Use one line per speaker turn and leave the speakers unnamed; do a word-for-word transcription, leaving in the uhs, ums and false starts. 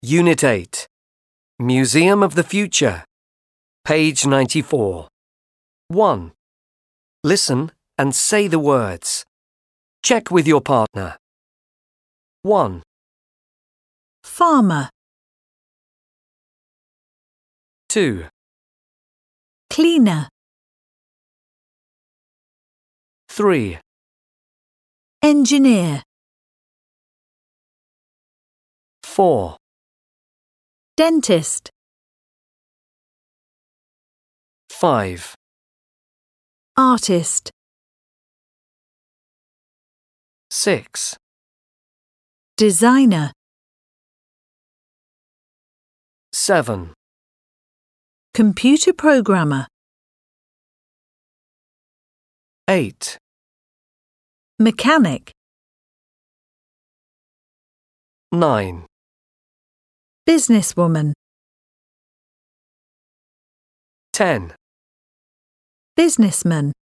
Unit eight. Museum of the Future. Page ninety-four. one. Listen and say the words. Check with your partner. one,
Farmer,
two,
cleaner,
three,
engineer,
four,
dentist,
five,
artist,
six,
designer,
seven,
computer programmer,
eight,
mechanic,
nine,
businesswoman,
ten.
businessman.